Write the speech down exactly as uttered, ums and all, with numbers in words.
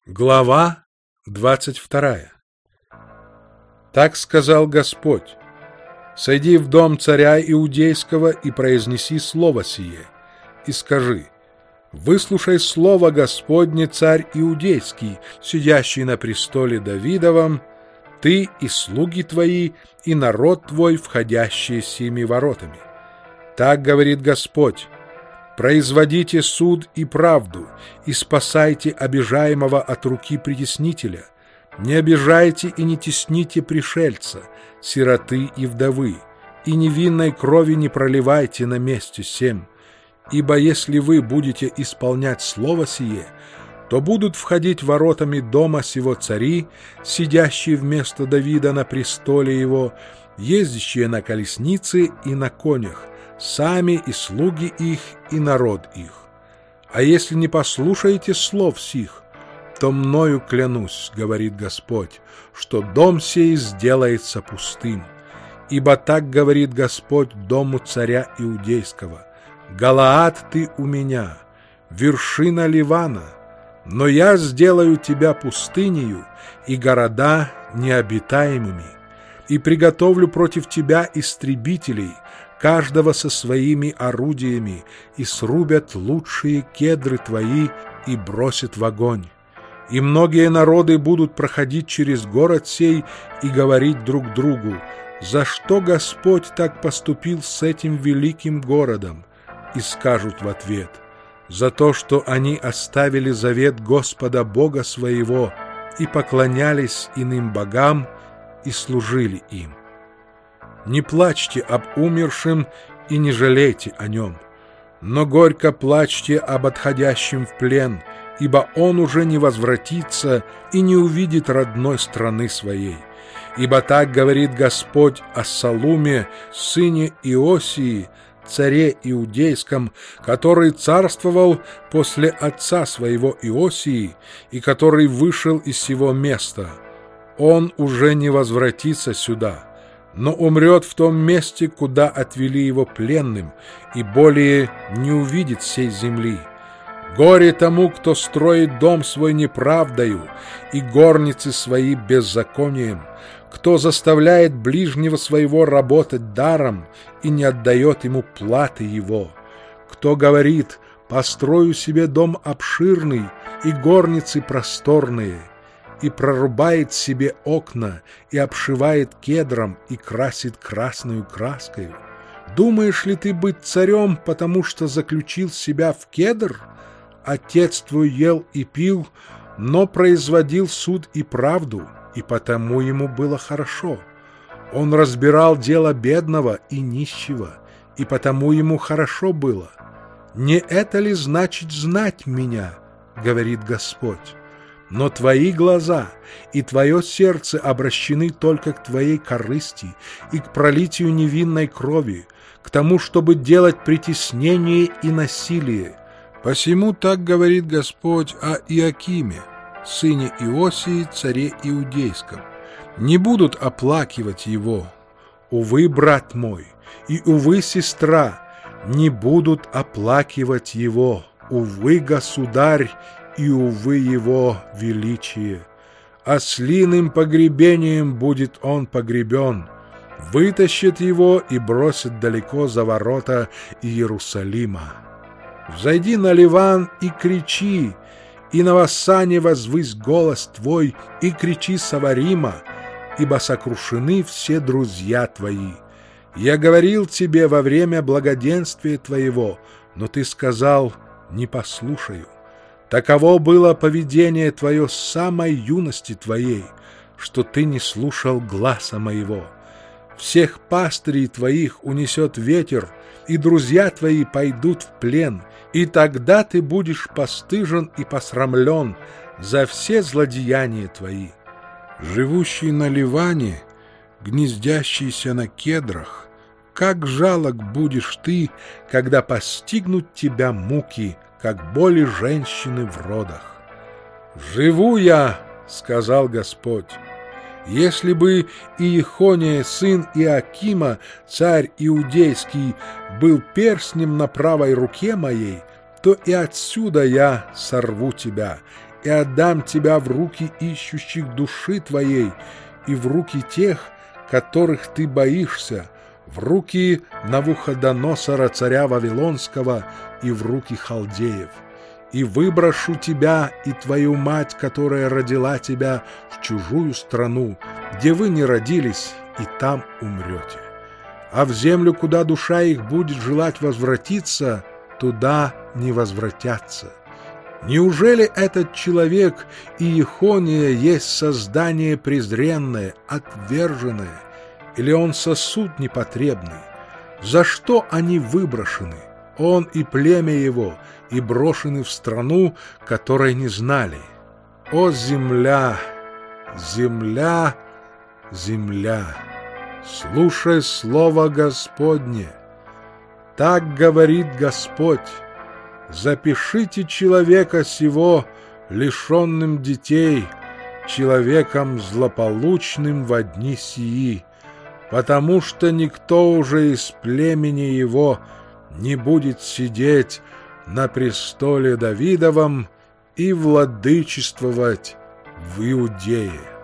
Глава двадцать вторая. Так сказал Господь: «Сойди в дом царя Иудейского и произнеси слово сие, и скажи: выслушай слово Господне, царь Иудейский, сидящий на престоле Давидовом, ты и слуги твои, и народ твой, входящие семи воротами. Так говорит Господь: производите суд и правду, и спасайте обижаемого от руки притеснителя. Не обижайте и не тесните пришельца, сироты и вдовы, и невинной крови не проливайте на месте сем. Ибо если вы будете исполнять слово сие, то будут входить воротами дома сего цари, сидящие вместо Давида на престоле его, ездящие на колеснице и на конях, сами и слуги их, и народ их. А если не послушаете слов сих, то мною клянусь, говорит Господь, что дом сей сделается пустым. Ибо так говорит Господь дому царя Иудейского: Галаад ты у меня, вершина Ливана, но я сделаю тебя пустынею и города необитаемыми, и приготовлю против тебя истребителей, каждого со своими орудиями, и срубят лучшие кедры твои и бросят в огонь. И многие народы будут проходить через город сей и говорить друг другу: за что Господь так поступил с этим великим городом? И скажут в ответ: за то, что они оставили завет Господа Бога своего и поклонялись иным богам и служили им. Не плачьте об умершем и не жалейте о нем, но горько плачьте об отходящем в плен, ибо он уже не возвратится и не увидит родной страны своей. Ибо так говорит Господь о Салуме, сыне Иосии, царе Иудейском, который царствовал после отца своего Иосии и который вышел из сего места. Он уже не возвратится сюда, но умрет в том месте, куда отвели его пленным, и более не увидит сей земли. Горе тому, кто строит дом свой неправдою и горницы свои беззаконием, кто заставляет ближнего своего работать даром и не отдает ему платы его, кто говорит: построю себе дом обширный и горницы просторные, и прорубает себе окна, и обшивает кедром, и красит красною краской. Думаешь ли ты быть царем, потому что заключил себя в кедр? Отец твой ел и пил, но производил суд и правду, и потому ему было хорошо. Он разбирал дело бедного и нищего, и потому ему хорошо было. Не это ли значит знать меня, говорит Господь? Но твои глаза и твое сердце обращены только к твоей корысти и к пролитию невинной крови, к тому, чтобы делать притеснение и насилие. Посему так говорит Господь о Иакиме, сыне Иосии, царе Иудейском: не будут оплакивать его, увы, брат мой, и увы, сестра, не будут оплакивать его, увы, государь, и, увы, его величие. Ослиным погребением будет он погребен, вытащит его и бросит далеко за ворота Иерусалима. Взойди на Ливан и кричи, и на Вассане возвысь голос твой, и кричи с Аварима, ибо сокрушены все друзья твои. Я говорил тебе во время благоденствия твоего, но ты сказал: не послушаю. Таково было поведение твое с самой юности твоей, что ты не слушал гласа моего. Всех пастырей твоих унесет ветер, и друзья твои пойдут в плен, и тогда ты будешь постыжен и посрамлен за все злодеяния твои. Живущий на Ливане, гнездящийся на кедрах, как жалок будешь ты, когда постигнут тебя муки, как боли женщины в родах. «Живу я, — сказал Господь, — если бы Иехония, сын Иакима, царь Иудейский, был перстнем на правой руке моей, то и отсюда я сорву тебя, и отдам тебя в руки ищущих души твоей и в руки тех, которых ты боишься, в руки Навуходоносора, царя Вавилонского, и в руки халдеев. И выброшу тебя и твою мать, которая родила тебя, в чужую страну, где вы не родились, и там умрете. А в землю, куда душа их будет желать возвратиться, туда не возвратятся. Неужели этот человек Иехония есть создание презренное, отверженное, или он сосуд непотребный? За что они выброшены, он и племя его, и брошены в страну, которой не знали? О, земля, земля, земля, слушай слово Господне. Так говорит Господь: запишите человека сего, лишенным детей, человеком злополучным во дни сии, потому что никто уже из племени его не будет сидеть на престоле Давидовом и владычествовать в Иудее.